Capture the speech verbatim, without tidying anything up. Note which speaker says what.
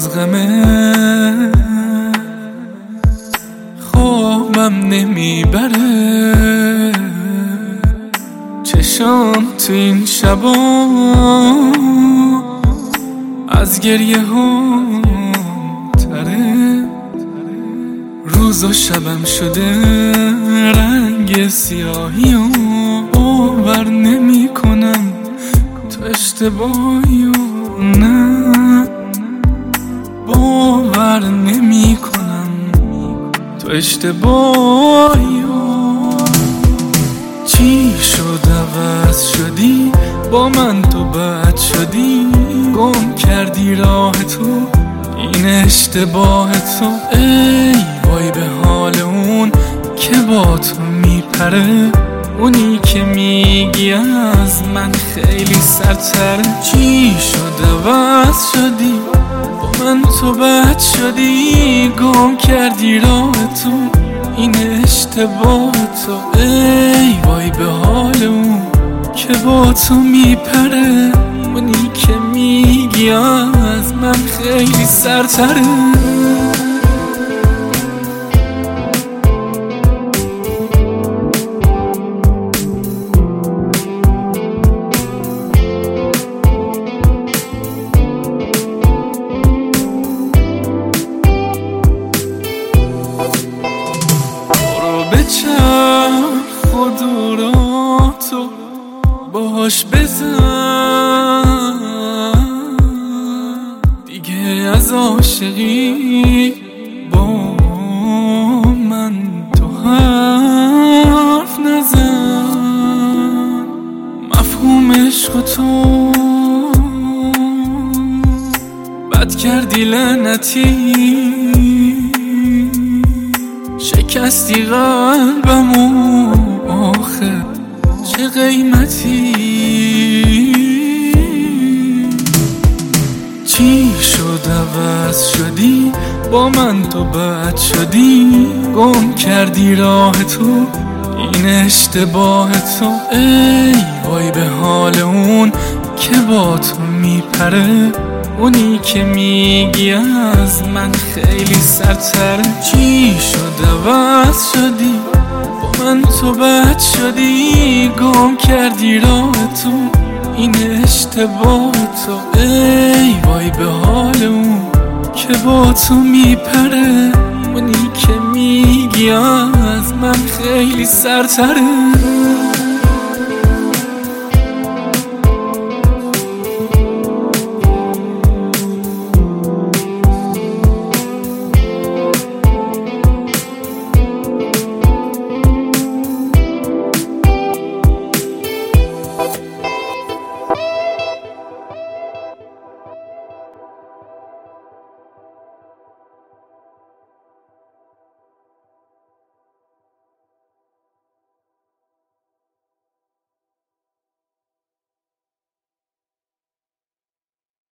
Speaker 1: از غمه خوابم نمیبره، چشام تو این شبا از گریه ها تره. روز و شبم شده رنگ سیاهی و باور نمی کنم تو اشتباهی و نه، باور نمی کنم تو اشتباهی و چی شد عوض شدی با من، تو بد شدی گم کردی راه تو، این اشتباه تو. ای وای به حال اون که با تو میپره، اونی که میگی از من خیلی سرتره. چی شد عوض شدی با من، تو بد شدی گم کردی راه تو، این اشتباه تو. ای وای به حال اون که با تو میپره، اونی که میگی از من خیلی سرتره. بچرخ و دوراتو باش بزن، دیگه از عاشقی با من تو حرف نزن. مفهوم عشق تو بد کردی لعنتی، شکستی قلبمو آخه چه قیمتی. چی شد عوض شدی با من، تو بد شدی گم کردی راه تو، این اشتباه تو. ای وای به حال اون که با تو میپره، اونی که میگی از من خیلی سرتره. چی شد عوض شدی با من، تو بد شدی گم کردی راه تو، این اشتباه تو. ای وای به حال اون که با تو میپره، اونی که میگی از من خیلی سرتره.